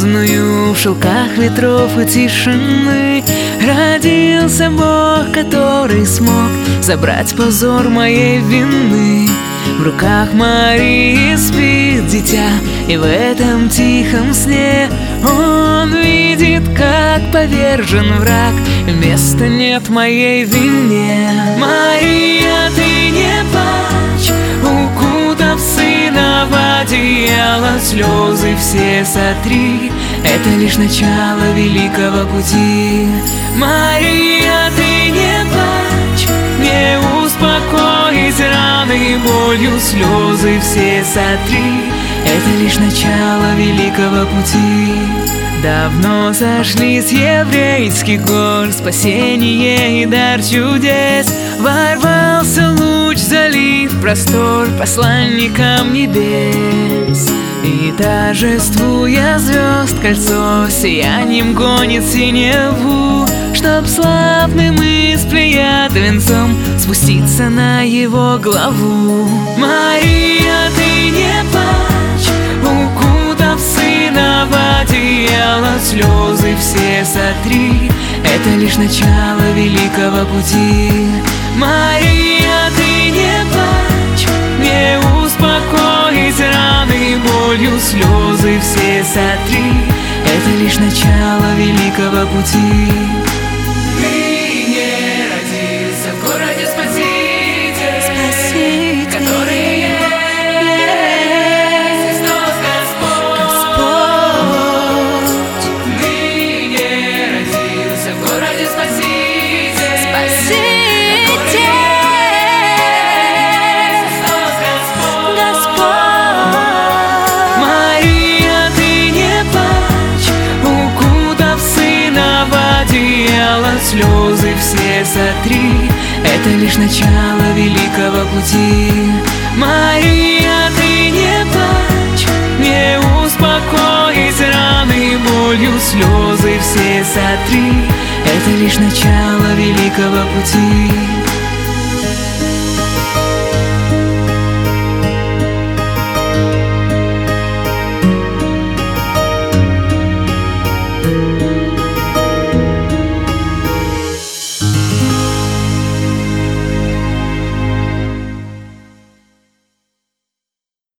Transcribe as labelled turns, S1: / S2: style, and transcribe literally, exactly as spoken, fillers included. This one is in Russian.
S1: звездную в шелках ветров и тишины родился Бог, который смог забрать позор моей вины. В руках Марии спит дитя, и в этом тихом сне он видит, как повержен враг, места нет моей вине. Мария, ты не плачь, укутав сына в одеяло, слезы все сотри, это лишь начало великого пути. Мария, ты не плачь, не успокоить раны болью, слезы все сотри, это лишь начало великого пути. Давно сошли с еврейских гор спасение и дар чудес, ворвался луч, залив простор посланникам небес. И торжествуя звезд кольцо сиянием гонит синеву, чтоб славным из плеяд венцом спуститься на его главу. Мария, ты не плачь, укутав сына в одеяло, слезы все сотри, это лишь начало великого пути. Мария, ты не плачь, не успокоить раны болью, слезы все сотри, это лишь начало великого пути. Ты не родился в городе Спаситель, Спаситель, который есть Христос Господь. Ты не родился в городе Спаситель, Спаситель, Христос Господь. Мария, ты не плачь, укутав сына в одеяло, слезы все сотри, это лишь начало великого пути. Мария, ты не плачь, не успокоить раны болью, слезы все сотри, это лишь начало великого пути.